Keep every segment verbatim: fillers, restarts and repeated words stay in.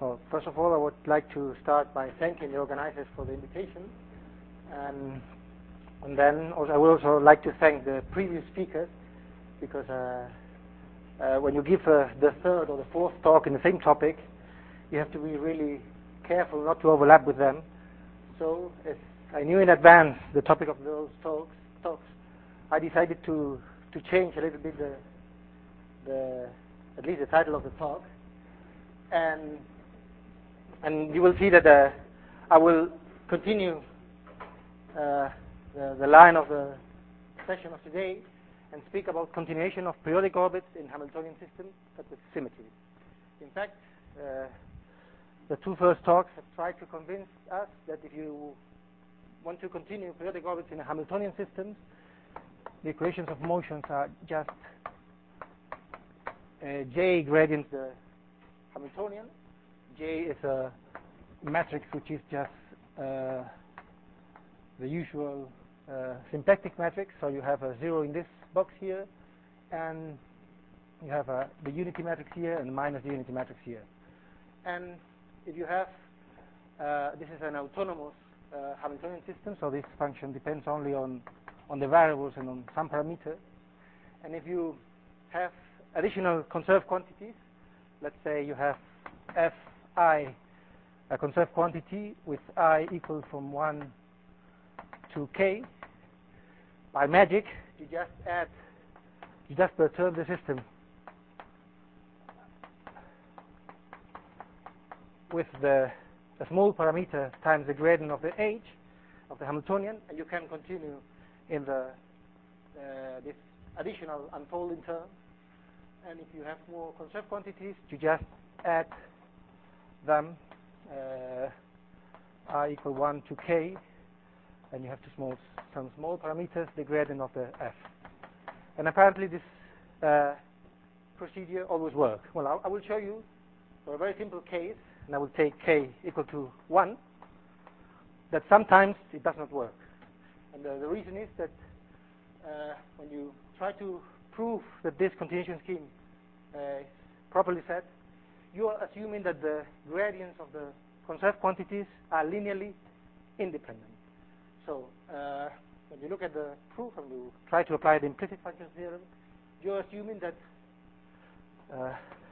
Well, first of all, I would like to start by thanking the organizers for the invitation, and, and then also I would also like to thank the previous speakers, because uh, uh, when you give uh, the third or the fourth talk in the same topic, you have to be really careful not to overlap with them. So, as I knew in advance the topic of those talks, talks I decided to to change a little bit the the at least the title of the talk, and and you will see that uh, I will continue uh, the, the line of the session of today and speak about continuation of periodic orbits in Hamiltonian systems, but with symmetry. In fact, uh, the two first talks have tried to convince us that if you want to continue periodic orbits in a Hamiltonian systems, the equations of motions are just uh, J gradient the Hamiltonian. J is a matrix which is just uh, the usual uh, symplectic matrix. So you have a zero in this box here, and you have a, the unity matrix here, and minus the unity matrix here. And if you have, uh, this is an autonomous uh, Hamiltonian system, so this function depends only on on the variables and on some parameter. And if you have additional conserved quantities, let's say you have Fi, a conserved quantity with I equal from one to k, by magic, you just add, you just perturb the system with the a small parameter times the gradient of the h of the Hamiltonian, and you can continue in the uh, this additional unfolding term. And if you have more conserved quantities, you just add them, uh, I equal one to k, and you have to small, some small parameters, the gradient of the f. And apparently this uh, procedure always works. Well, I, I will show you for a very simple case, and I will take k equal to one, that sometimes it does not work. And uh, the reason is that uh, when you try to prove that this continuation scheme uh, is properly set, you are assuming that the gradients of the conserved quantities are linearly independent. So uh, when you look at the proof and you try to apply the implicit function theorem, you're assuming that uh,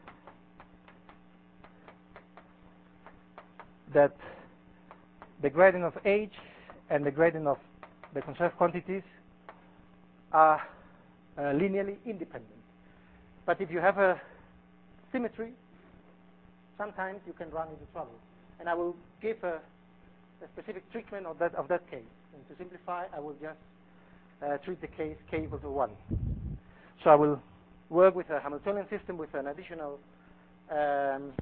that the gradient of h and the gradient of the conserved quantities are uh, linearly independent. But if you have a symmetry, sometimes you can run into trouble. And I will give a, a specific treatment of that of that case. And to simplify, I will just uh, treat the case k equal to one. So I will work with a Hamiltonian system with an additional um,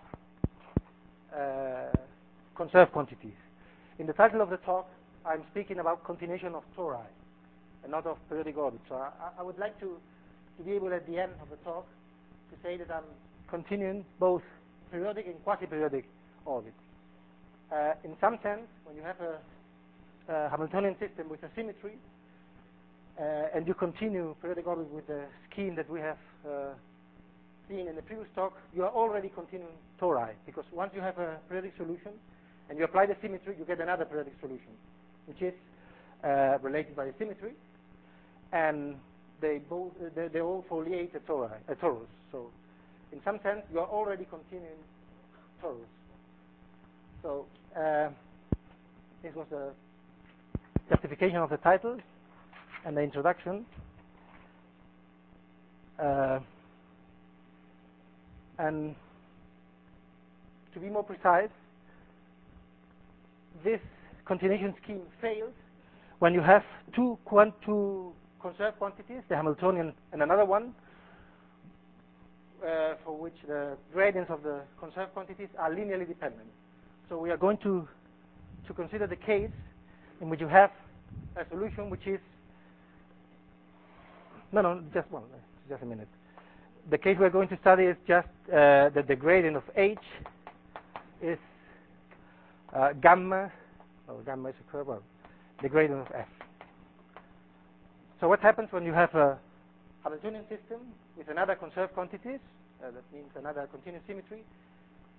uh, conserved quantities. In the title of the talk, I'm speaking about continuation of tori and not of periodic orbits. So I, I would like to, to be able at the end of the talk to say that I'm continuing both periodic and quasi-periodic orbits. Uh, in some sense, when you have a, a Hamiltonian system with a symmetry, uh, and you continue periodic orbits with the scheme that we have uh, seen in the previous talk, you are already continuing tori, because once you have a periodic solution and you apply the symmetry, you get another periodic solution, which is uh, related by the symmetry, and they both uh, they, they all foliate a, tori, a torus. So, in some sense, you are already continuing torus. So, uh, this was the justification of the title and the introduction. Uh, and to be more precise, this continuation scheme fails when you have two, quant two conserved quantities, the Hamiltonian and another one, uh, for which the gradients of the conserved quantities are linearly dependent. So we are going to, to consider the case in which you have a solution which is, no, no, just one, just a minute. The case we're going to study is just uh, that the gradient of h is uh, gamma, oh, gamma is a curve, well, the gradient of f. So what happens when you have a Hamiltonian system with another conserved quantities, uh, that means another continuous symmetry,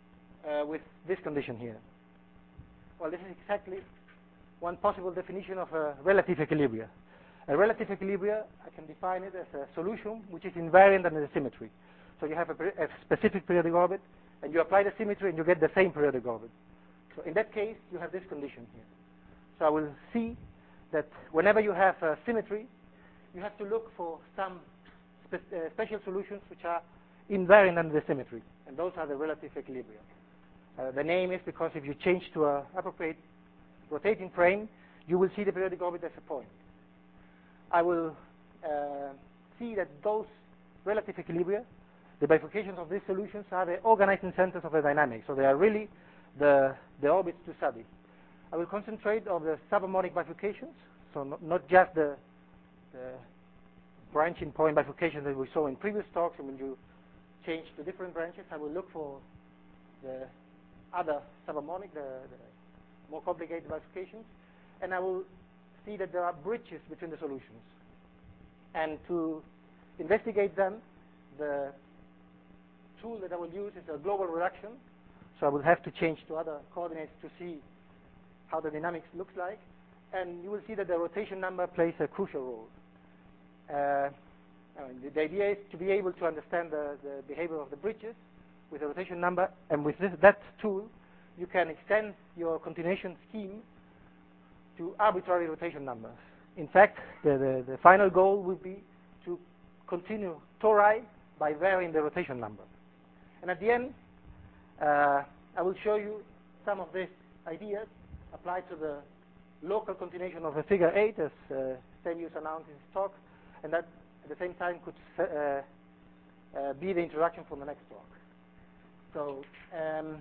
uh, with this condition here. Well, this is exactly one possible definition of a relative equilibria. A relative equilibria, I can define it as a solution which is invariant under the symmetry. So you have a, a specific periodic orbit, and you apply the symmetry, and you get the same periodic orbit. So in that case, you have this condition here. So I will see that whenever you have a symmetry, you have to look for some spe uh, special solutions which are invariant under the symmetry, and those are the relative equilibria. Uh, the name is because if you change to an appropriate rotating frame, you will see the periodic orbit as a point. I will uh, see that those relative equilibria, the bifurcations of these solutions, are the organizing centers of the dynamics. So they are really the, the orbits to study. I will concentrate on the subharmonic bifurcations, so not, not just the, the branching point bifurcations that we saw in previous talks. And when you change to different branches, I will look for the other subharmonic, the, the more complicated bifurcations, and I will see that there are bridges between the solutions. And to investigate them, the tool that I will use is a global reduction. So I will have to change to other coordinates to see how the dynamics looks like. And you will see that the rotation number plays a crucial role. Uh, I mean, the, the idea is to be able to understand the, the behavior of the bridges with the rotation number, and with this, that tool, you can extend your continuation scheme to arbitrary rotation numbers. In fact, the, the, the final goal would be to continue tori by varying the rotation number. And at the end, uh, I will show you some of these ideas applied to the local continuation of the figure eight, as uh, Sebius announced in his talk, and that at the same time could uh, uh, be the introduction for the next talk. So, um,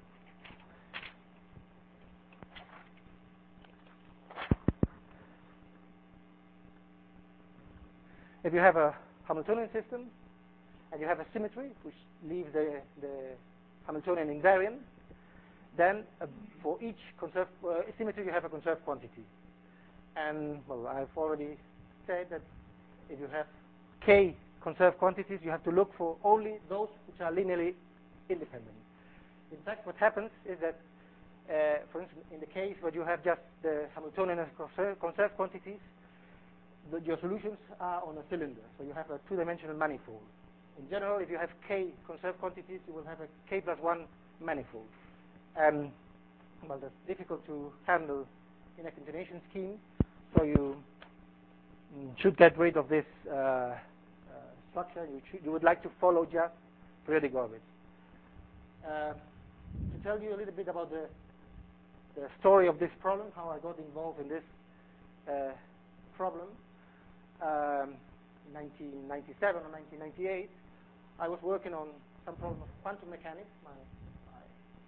if you have a Hamiltonian system and you have a symmetry which leaves the, the Hamiltonian invariant, then uh, for each conserved uh, symmetry you have a conserved quantity. And well, I've already said that if you have k conserved quantities, you have to look for only those which are linearly independent. In fact, what happens is that, uh, for instance, in the case where you have just the Hamiltonian as conserved, conserved quantities, the, your solutions are on a cylinder, so you have a two-dimensional manifold. In general, if you have k conserved quantities, you will have a k plus one manifold. And well, that's difficult to handle in a continuation scheme, so you mm, should get rid of this uh, uh, structure. You, should, you would like to follow just periodic orbits. Uh, to tell you a little bit about the, the story of this problem, how I got involved in this uh, problem. Um, in nineteen ninety-seven or nineteen ninety-eight, I was working on some problem of quantum mechanics. My, my,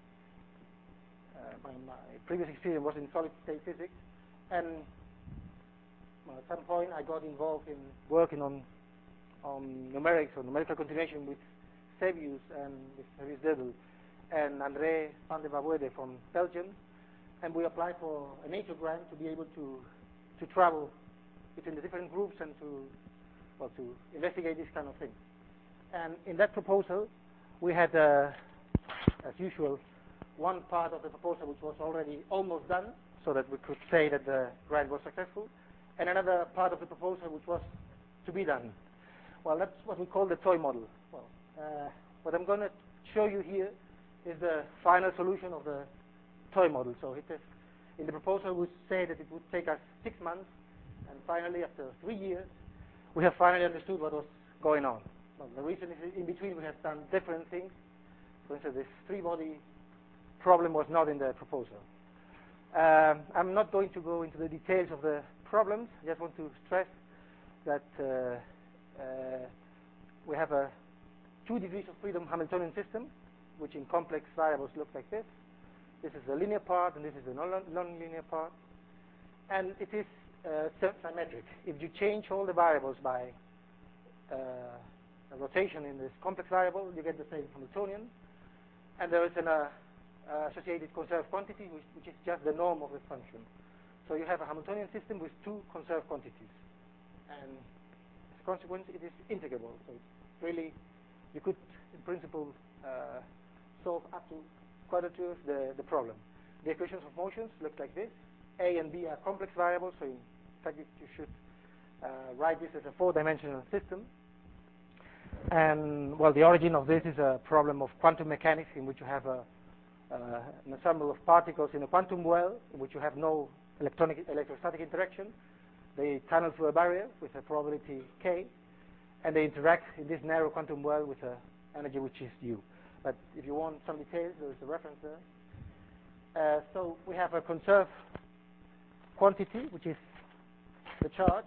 uh, my, my previous experience was in solid-state physics, and well, at some point I got involved in working on on numerics or numerical continuation with Sebius and with Fabrice Dedel and André van der Woude from Belgium, and we applied for a NATO grant to be able to to travel between the different groups and to well to investigate these kind of things. And in that proposal, we had, uh, as usual, one part of the proposal which was already almost done, so that we could say that the grant was successful, and another part of the proposal which was to be done. Well, that's what we call the toy model. Well, uh, what I'm going to show you here is the final solution of the toy model. So it is, in the proposal we say that it would take us six months, and finally, after three years, we have finally understood what was going on. Well, the reason is in between we have done different things. For instance, this three-body problem was not in the proposal. Um, I'm not going to go into the details of the problems. I just want to stress that uh, uh, we have a two degrees of freedom Hamiltonian system, which in complex variables looks like this. This is the linear part, and this is the non-linear part. And it is uh, symmetric. If you change all the variables by uh, a rotation in this complex variable, you get the same Hamiltonian. And there is an uh, uh, associated conserved quantity, which, which is just the norm of the function. So you have a Hamiltonian system with two conserved quantities. And as a consequence, it is integrable. So it's really, you could, in principle, uh, solve up to quadrature the, the problem. The equations of motions look like this. A and B are complex variables, so in fact you should uh, write this as a four-dimensional system. And well, the origin of this is a problem of quantum mechanics, in which you have a, uh, an ensemble of particles in a quantum well, in which you have no electronic electrostatic interaction. They tunnel through a barrier with a probability k, and they interact in this narrow quantum well with an energy which is u. But if you want some details, there is a reference there. Uh, so we have a conserved quantity, which is the charge.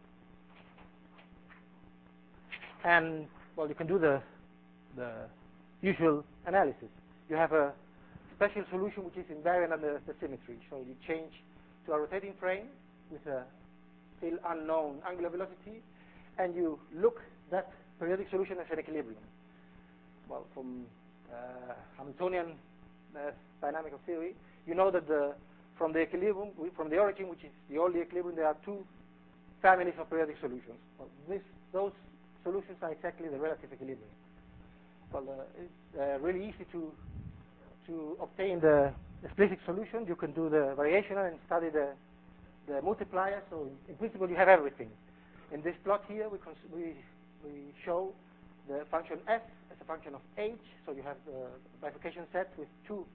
And, well, you can do the, the usual analysis. You have a special solution which is invariant under the symmetry. So you change to a rotating frame with a still unknown angular velocity, and you look that periodic solution as an equilibrium. Well, from uh, Hamiltonian uh, dynamic of theory, you know that the, from the equilibrium, from the origin, which is the only equilibrium, there are two families of periodic solutions. Well, this, those solutions are exactly the relative equilibrium. Well, uh, it's uh, really easy to to obtain the explicit solution. You can do the variational and study the the multiplier. So in principle, you have everything. In this plot here, we we we show the function f as a function of h. So you have the bifurcation set with two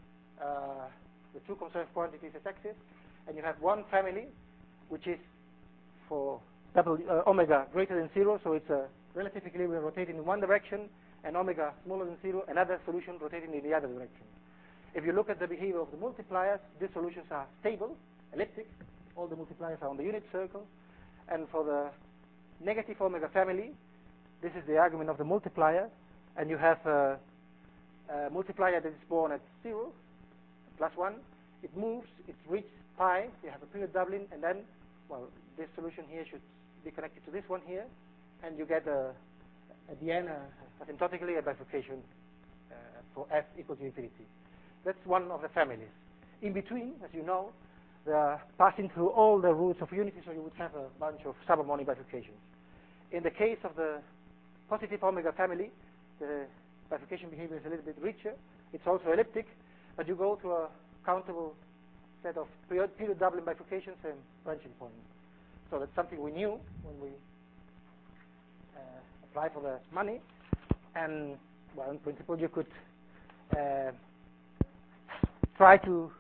uh, the two conserved quantities as axes, and you have one family which is for double uh, omega greater than zero, so it's a relative equilibrium rotating in one direction, and omega smaller than zero, another solution rotating in the other direction. If you look at the behavior of the multipliers, these solutions are stable, elliptic. All the multipliers are on the unit circle. And for the negative omega family, this is the argument of the multiplier, and you have a, a multiplier that is born at zero, plus one. It moves, it reaches pi, you have a period doubling, and then, well, this solution here should be connected to this one here, and you get a, at the end, uh, asymptotically, a bifurcation uh, for f equal to infinity. That's one of the families. In between, as you know, they are passing through all the roots of unity, so you would have a bunch of subharmonic bifurcations. In the case of the positive omega family, the bifurcation behavior is a little bit richer. It's also elliptic, but you go to a countable set of period, period doubling bifurcations and branching points. So that's something we knew when we uh, applied for the money. And, well, in principle, you could uh, try to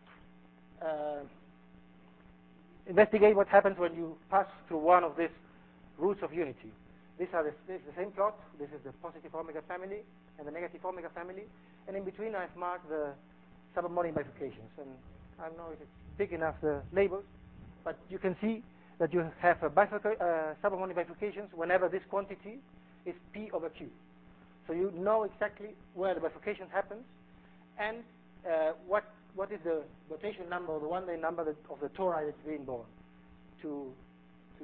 uh, investigate what happens when you pass through one of these roots of unity. These are the, this is the same plot. This is the positive omega family and the negative omega family. And in between, I've marked the subharmonic bifurcations. And I don't know if it's big enough, the labels, but you can see that you have a bifurca uh, subharmonic bifurcations whenever this quantity is P over Q. So you know exactly where the bifurcation happens and uh, what what is the rotation number or the one-day number that, of the tori that's being born. To to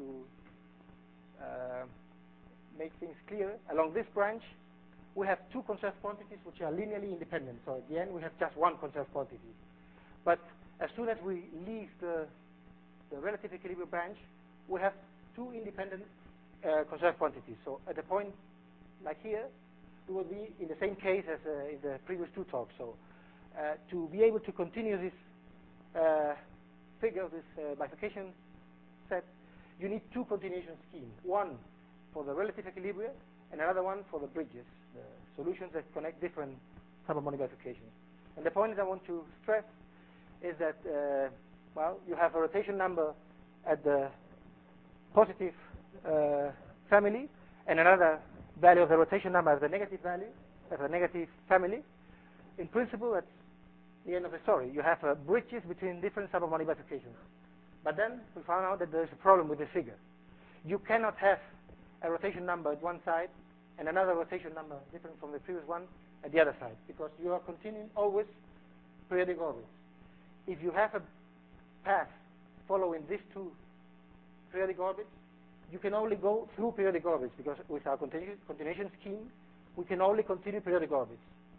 uh, make things clear, along this branch, we have two conserved quantities which are linearly independent. So at the end, we have just one conserved quantity. But as soon as we leave the the relative equilibrium branch, we have two independent uh, conserved quantities. So at a point like here, we will be in the same case as uh, in the previous two talks. So uh, to be able to continue this uh, figure, this uh, bifurcation set, you need two continuation schemes. One for the relative equilibria and another one for the bridges, the solutions that connect different subharmonic bifurcations. And the point that I want to stress is that uh, well, you have a rotation number at the positive uh, family and another value of the rotation number as the negative value, as a negative family. In principle, that's the end of the story. You have uh, bridges between different subharmonic bifurcations. But then we found out that there's a problem with this figure. You cannot have a rotation number at one side and another rotation number different from the previous one at the other side, because you are continuing always periodic orbits. If you have a path following these two periodic orbits, you can only go through periodic orbits, because with our continu continuation scheme, we can only continue periodic orbits.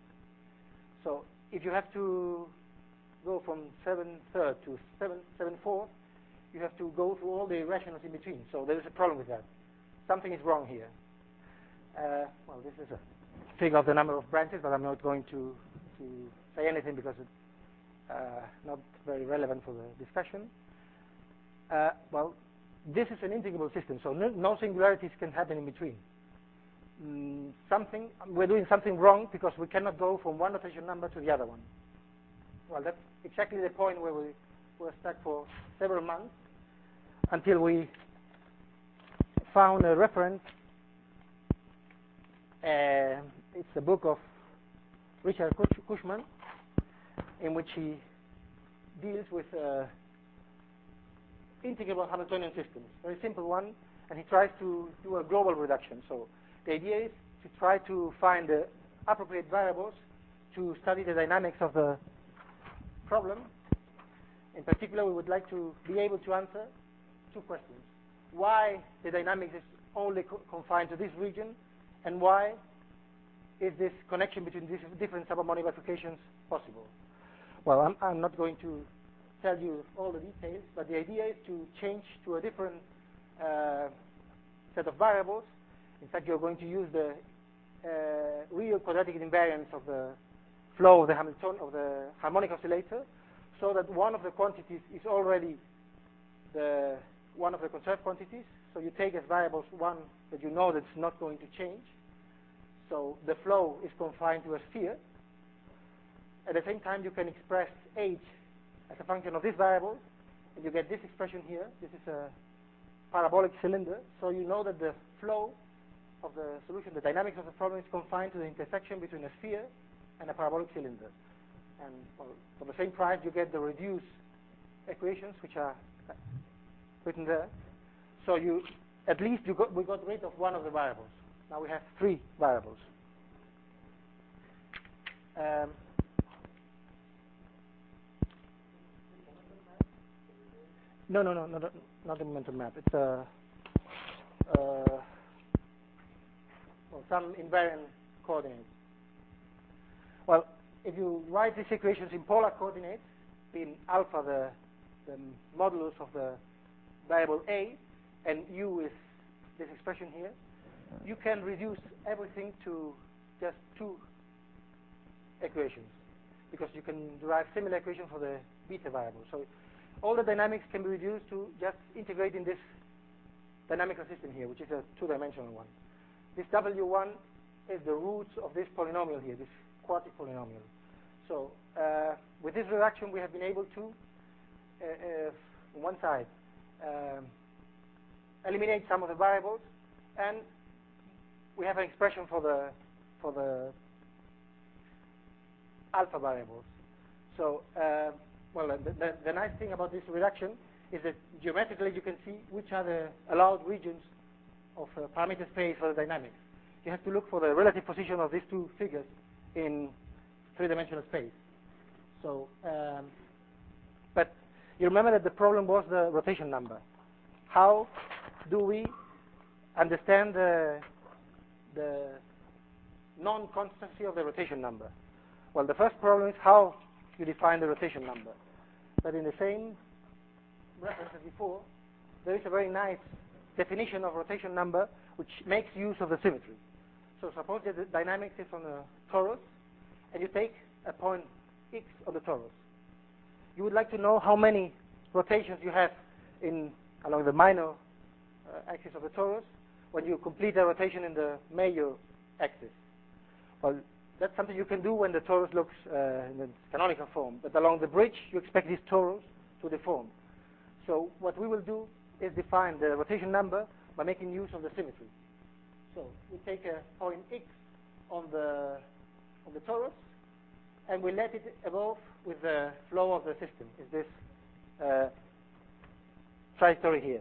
So if you have to go from seven third to seven seven fourth, you have to go through all the irrationals in between. So there is a problem with that. Something is wrong here. Uh, well, this is a figure of the number of branches, but I'm not going to, to say anything because it's uh, not very relevant for the discussion. Uh, well, this is an integrable system, so no, no singularities can happen in between. Mm, something we're doing something wrong because we cannot go from one rotation number to the other one. Well, that's exactly the point where we were stuck for several months until we found a reference. Uh, it's a book of Richard Cushman, in which he deals with uh, integrable Hamiltonian systems, very simple one, and he tries to do a global reduction. So the idea is to try to find the appropriate variables to study the dynamics of the problem. In particular, we would like to be able to answer two questions. Why the dynamics is only co confined to this region, and why is this connection between these different subharmonic bifurcations possible? Well, I'm, I'm not going to tell you all the details, but the idea is to change to a different uh, set of variables. In fact, you're going to use the uh, real quadratic invariance of the flow of the Hamilton of the harmonic oscillator, so that one of the quantities is already the one of the conserved quantities. So you take as variables one that you know that's not going to change. So the flow is confined to a sphere. At the same time, you can express h as a function of this variable, and you get this expression here. This is a parabolic cylinder. So you know that the flow of the solution, the dynamics of the problem, is confined to the intersection between a sphere and a parabolic cylinder. And well, for the same price, you get the reduced equations, which are written there. So you, at least you got, we got rid of one of the variables. Now we have three variables. Um, no, no, no, not, not the momentum map. It's a uh, well, some invariant coordinates. Well, if you write these equations in polar coordinates, being alpha the, the modulus of the variable a, and u is this expression here, you can reduce everything to just two equations, because you can derive similar equations for the beta variable. So all the dynamics can be reduced to just integrating this dynamical system here, which is a two-dimensional one. This W one is the roots of this polynomial here, this quartic polynomial. So uh, with this reduction, we have been able to, uh, uh, on one side, um, eliminate some of the variables, and we have an expression for the for the alpha variables. So, uh, well, the, the, the nice thing about this reduction is that geometrically you can see which are the allowed regions of uh, parameter space for the dynamics. You have to look for the relative position of these two figures in three-dimensional space. So, um, but you remember that the problem was the rotation number. How do we understand the the non-constancy of the rotation number? Well, the first problem is how you define the rotation number. But in the same reference as before, there is a very nice definition of rotation number which makes use of the symmetry. So suppose that the dynamics is on a torus, and you take a point x on the torus. You would like to know how many rotations you have in along the minor uh, axis of the torus when you complete a rotation in the major axis. Well, that's something you can do when the torus looks uh, in its canonical form. But along the bridge, you expect this torus to deform. So what we will do is define the rotation number by making use of the symmetry. So we take a point x on the on the torus, and we let it evolve with the flow of the system. Is this uh, trajectory here?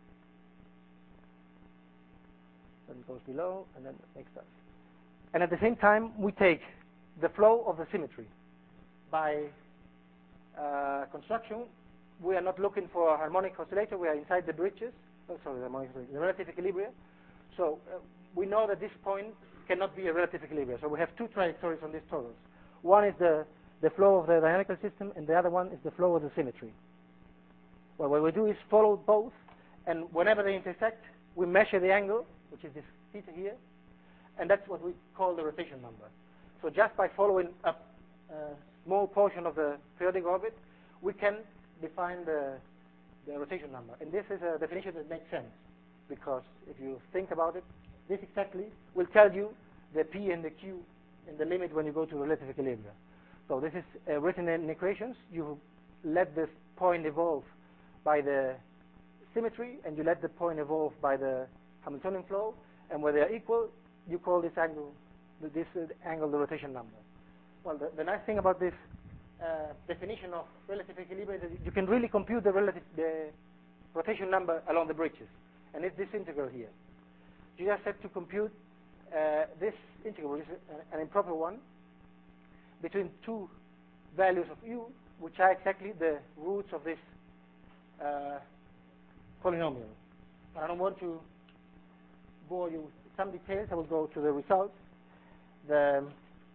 Then it goes below, and then it makes that. And at the same time, we take the flow of the symmetry. By uh, construction, we are not looking for a harmonic oscillator. We are inside the bridges. Oh, sorry, the harmonic oscillator, the relative equilibria. So uh, we know that this point cannot be a relative equilibrium. So we have two trajectories on this torus. One is the, the flow of the dynamical system, and the other one is the flow of the symmetry. Well, what we do is follow both, and whenever they intersect, we measure the angle, which is this theta here, and that's what we call the rotation number. So just by following up uh, small portion of the periodic orbit, we can define the, the rotation number. And this is a definition that makes sense, because if you think about it, this exactly will tell you the P and the Q in the limit when you go to relative equilibrium. So this is uh, written in equations. You let this point evolve by the symmetry, and you let the point evolve by the Hamiltonian flow, and where they are equal, you call this angle this uh, angle the rotation number. Well, the, the nice thing about this uh, definition of relative equilibrium is that you can really compute the relative the rotation number along the bridges, and it's this integral here. You just have to compute uh, this integral, which is an improper one, between two values of u, which are exactly the roots of this uh, polynomial. I don't want to bore you with some details. I will go to the results. The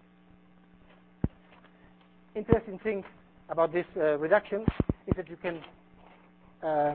interesting thing about this uh, reduction is that you can um,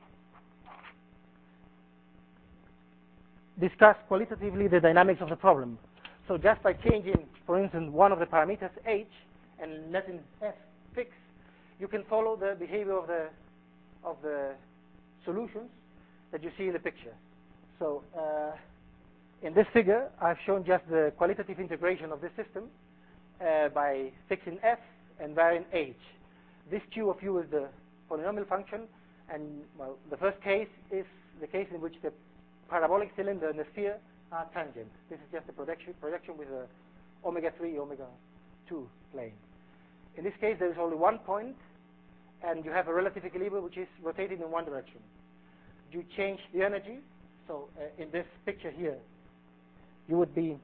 discuss qualitatively the dynamics of the problem. So just by changing, for instance, one of the parameters h and letting f fix, you can follow the behavior of the of the solutions that you see in the picture. So uh, in this figure, I've shown just the qualitative integration of this system uh, by fixing f and varying h. This q of u is the polynomial function, and well, the first case is the case in which the parabolic cylinder and the sphere are tangent. This is just a projection, projection with a omega three, omega two plane. In this case, there is only one point, and you have a relative equilibrium which is rotating in one direction. You change the energy. So uh, in this picture here, you would be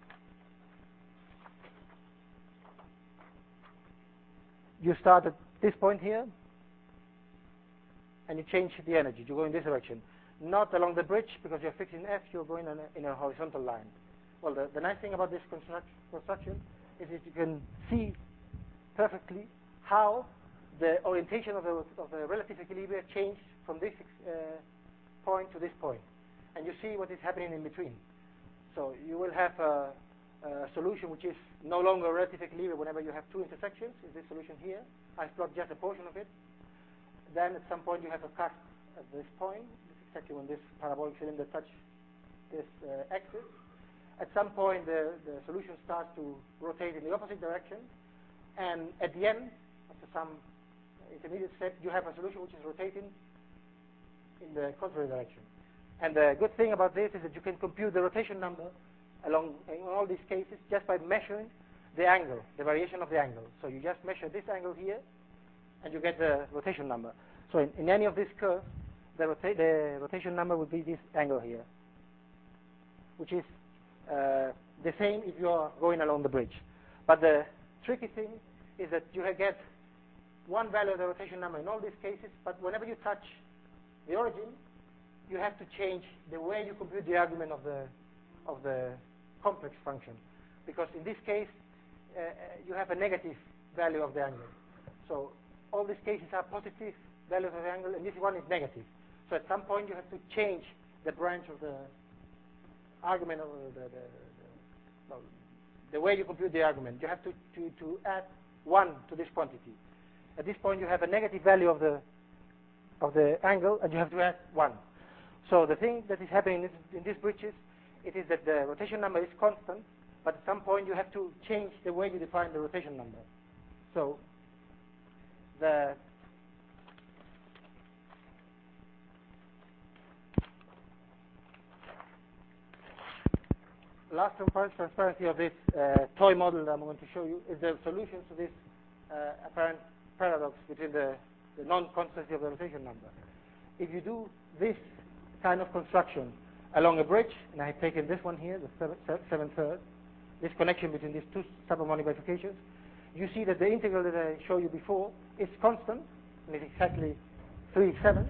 you start at this point here, and you change the energy. You go in this direction. Not along the bridge, because you're fixing f, you're going on a, in a horizontal line. Well, the, the nice thing about this construct, construction is that you can see perfectly how the orientation of the, of the relative equilibrium changed from this uh, point to this point. And you see what is happening in between. So you will have a, a solution which is no longer relative equilibrium whenever you have two intersections. Is this solution here? I've plotted just a portion of it. Then at some point you have a cut at this point. Exactly when this parabolic cylinder touches this uh, axis. At some point, the, the solution starts to rotate in the opposite direction, and at the end, after some intermediate step, you have a solution which is rotating in the contrary direction. And the good thing about this is that you can compute the rotation number along in all these cases just by measuring the angle, the variation of the angle. So you just measure this angle here, and you get the rotation number. So in, in any of these curves, The, rota the rotation number would be this angle here, which is uh, the same if you are going along the bridge. But the tricky thing is that you get one value of the rotation number in all these cases, but whenever you touch the origin, you have to change the way you compute the argument of the, of the complex function. Because in this case, uh, you have a negative value of the angle. So all these cases are positive values of the angle, and this one is negative. So at some point you have to change the branch of the argument, of the, the, the, well, the way you compute the argument. You have to, to, to add one to this quantity. At this point you have a negative value of the, of the angle, and you have to add one. So the thing that is happening in, this, in these bridges, it is that the rotation number is constant, but at some point you have to change the way you define the rotation number. So the last transparency of this uh, toy model that I'm going to show you is the solution to this uh, apparent paradox between the, the non-constancy of the rotation number. If you do this kind of construction along a bridge, and I've taken this one here, the seven third, this connection between these two subharmonic bifurcations, you see that the integral that I showed you before is constant, and it's exactly three seven.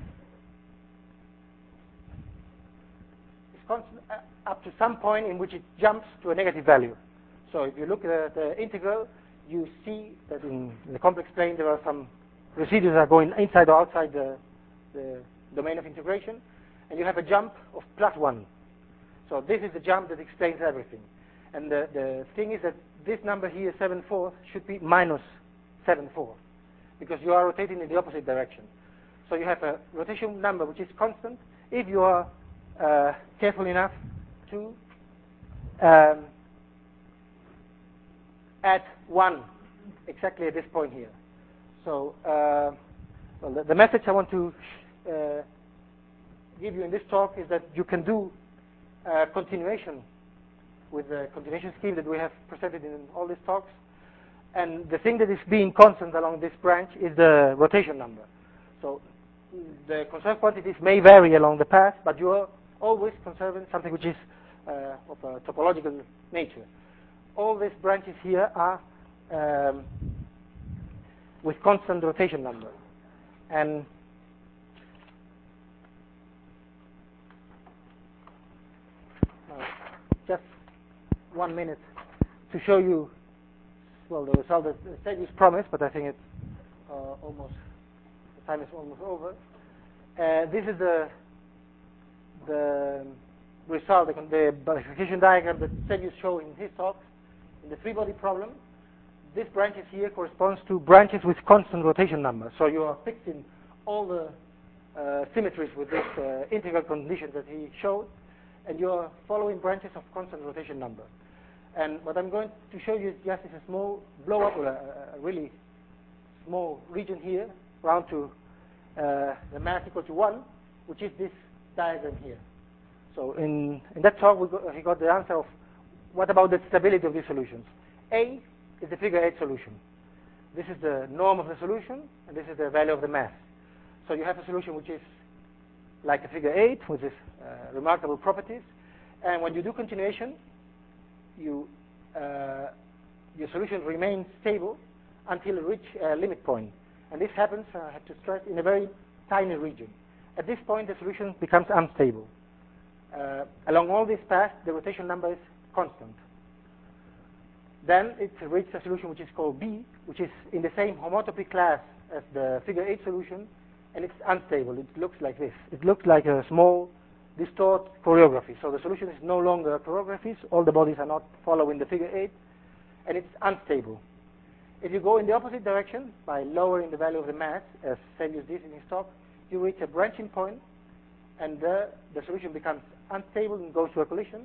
It's constant uh, up to some point in which it jumps to a negative value. So if you look at the integral, you see that in the complex plane there are some residues that are going inside or outside the, the domain of integration, and you have a jump of plus one. So this is the jump that explains everything. And the, the thing is that this number here, seven fourths, should be minus seven four, because you are rotating in the opposite direction. So you have a rotation number which is constant if you are uh, careful enough to um, add one exactly at this point here. So uh, well, the, the message I want to uh, give you in this talk is that you can do uh, continuation with the continuation scheme that we have presented in all these talks. And the thing that is being constant along this branch is the rotation number. So the conserved quantities may vary along the path, but you are always conserving something which is uh, of a topological nature. All these branches here are um, with constant rotation number. And uh, just one minute to show you, well, the result that Sergius promised, but I think it's uh, almost, the time is almost over. Uh, this is the the result, the, the bifurcation diagram that Sergius showed in his talk in the three-body problem. This branches here corresponds to branches with constant rotation number. So you are fixing all the uh, symmetries with this uh, integral condition that he showed, and you are following branches of constant rotation number. And what I'm going to show you is just is a small blow-up, or a, a really small region here, round to uh, the mass equal to one, which is this diagram here. So in, in that talk, we got, he got the answer of what about the stability of these solutions. A is the figure eight solution. This is the norm of the solution, and this is the value of the mass. So you have a solution which is like a figure eight, with these uh, remarkable properties. And when you do continuation, you, uh, your solution remains stable until you reach a limit point. And this happens, uh, I have to stress, in a very tiny region. At this point, the solution becomes unstable. Uh, along all this path, the rotation number is constant. Then it reaches a solution which is called B, which is in the same homotopy class as the figure eight solution, and it's unstable. It looks like this. It looks like a small distort choreography. So the solution is no longer choreography. All the bodies are not following the figure eight, and it's unstable. If you go in the opposite direction by lowering the value of the mass, as Sergius did in his talk, you reach a branching point, and the, the solution becomes unstable and goes to a collision.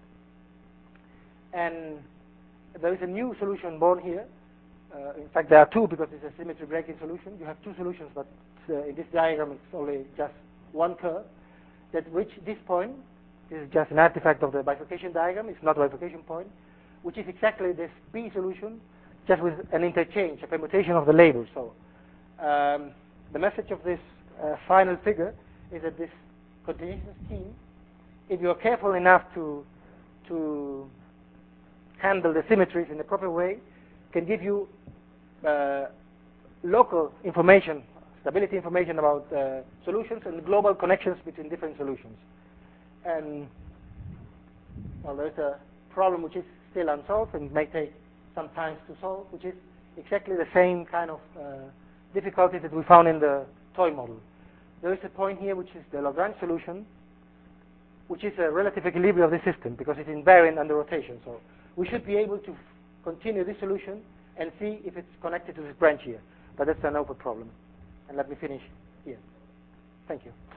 And there is a new solution born here. Uh, in fact, there are two, because it's a symmetry breaking solution. You have two solutions, but uh, in this diagram it's only just one curve that reach this point. This is just an artifact of the bifurcation diagram. It's not a bifurcation point, which is exactly this B solution, just with an interchange, a permutation of the labels. So um, the message of this uh, final figure is that this continuation scheme, if you are careful enough to to handle the symmetries in the proper way, can give you uh, local information, stability information about uh, solutions and global connections between different solutions. And well, there's a problem which is still unsolved and may take some time to solve, which is exactly the same kind of uh, difficulty that we found in the toy model. There is a point here which is the Lagrange solution, which is a relative equilibrium of the system because it's invariant under rotation. So we should be able to continue this solution and see if it's connected to this branch here. But that's an open problem. And let me finish here. Thank you.